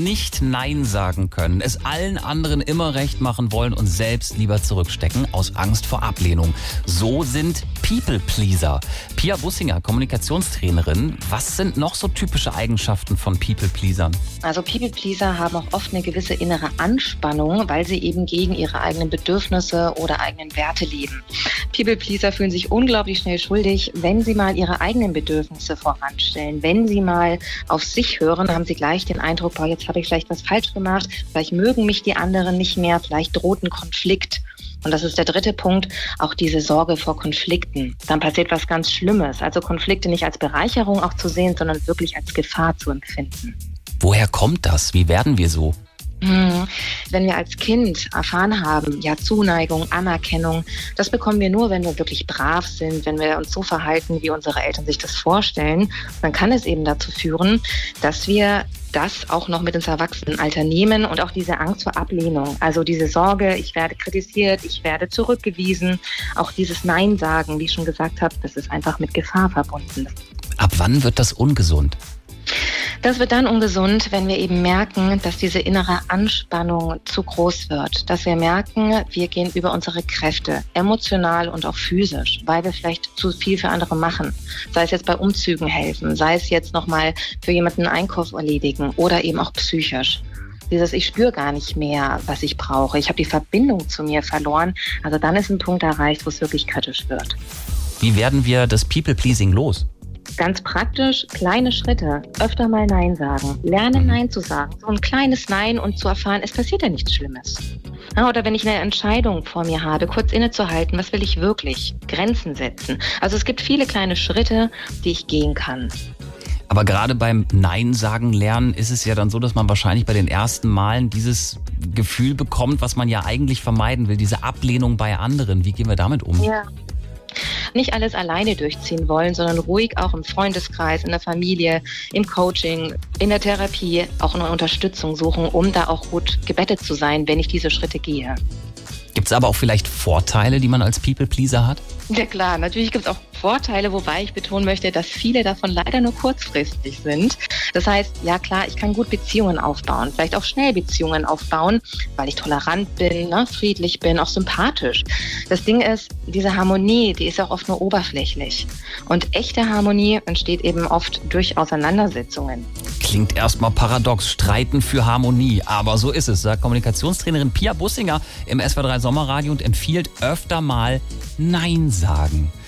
nicht Nein sagen können, es allen anderen immer recht machen wollen und selbst lieber zurückstecken aus Angst vor Ablehnung. So sind People-Pleaser. Pia Bussinger, Kommunikationstrainerin. Was sind noch so typische Eigenschaften von People-Pleasern? Also People-Pleaser haben auch oft eine gewisse innere Anspannung, weil sie eben gegen ihre eigenen Bedürfnisse oder eigenen Werte leben. People-Pleaser fühlen sich unglaublich schnell schuldig, wenn sie mal ihre eigenen Bedürfnisse voranstellen. Wenn sie mal auf sich hören, haben sie gleich den Eindruck, boah, jetzt habe ich vielleicht was falsch gemacht, vielleicht mögen mich die anderen nicht mehr, vielleicht droht ein Konflikt. Und das ist der dritte Punkt, auch diese Sorge vor Konflikten. Dann passiert was ganz Schlimmes. Also Konflikte nicht als Bereicherung auch zu sehen, sondern wirklich als Gefahr zu empfinden. Woher kommt das? Wie werden wir so? Wenn wir als Kind erfahren haben, ja, Zuneigung, Anerkennung, das bekommen wir nur, wenn wir wirklich brav sind, wenn wir uns so verhalten, wie unsere Eltern sich das vorstellen, dann kann es eben dazu führen, dass wir das auch noch mit ins Erwachsenenalter nehmen und auch diese Angst vor Ablehnung, also diese Sorge, ich werde kritisiert, ich werde zurückgewiesen, auch dieses Nein sagen, wie ich schon gesagt habe, das ist einfach mit Gefahr verbunden. Ab wann wird das ungesund? Das wird dann ungesund, wenn wir eben merken, dass diese innere Anspannung zu groß wird. Dass wir merken, wir gehen über unsere Kräfte, emotional und auch physisch, weil wir vielleicht zu viel für andere machen. Sei es jetzt bei Umzügen helfen, sei es jetzt nochmal für jemanden einen Einkauf erledigen oder eben auch psychisch. Ich spüre gar nicht mehr, was ich brauche. Ich habe die Verbindung zu mir verloren. Also dann ist ein Punkt erreicht, wo es wirklich kritisch wird. Wie werden wir das People-Pleasing los? Ganz praktisch, kleine Schritte, öfter mal Nein sagen, lernen Nein zu sagen, so ein kleines Nein und zu erfahren, es passiert ja nichts Schlimmes. Ja, oder wenn ich eine Entscheidung vor mir habe, kurz innezuhalten, was will ich wirklich, Grenzen setzen. Also es gibt viele kleine Schritte, die ich gehen kann. Aber gerade beim Nein sagen lernen ist es ja dann so, dass man wahrscheinlich bei den ersten Malen dieses Gefühl bekommt, was man ja eigentlich vermeiden will, diese Ablehnung bei anderen. Wie gehen wir damit um? Ja. Nicht alles alleine durchziehen wollen, sondern ruhig auch im Freundeskreis, in der Familie, im Coaching, in der Therapie auch eine Unterstützung suchen, um da auch gut gebettet zu sein, wenn ich diese Schritte gehe. Gibt es aber auch vielleicht Vorteile, die man als People-Pleaser hat? Ja klar, natürlich gibt es auch Vorteile, wobei ich betonen möchte, dass viele davon leider nur kurzfristig sind. Das heißt, ja klar, ich kann gut Beziehungen aufbauen, vielleicht auch schnell Beziehungen aufbauen, weil ich tolerant bin, friedlich bin, auch sympathisch. Das Ding ist, diese Harmonie, die ist auch oft nur oberflächlich. Und echte Harmonie entsteht eben oft durch Auseinandersetzungen. Klingt erstmal paradox, streiten für Harmonie, aber so ist es, sagt Kommunikationstrainerin Pia Bussinger im SWR3 Sommerradio und empfiehlt öfter mal Nein sagen.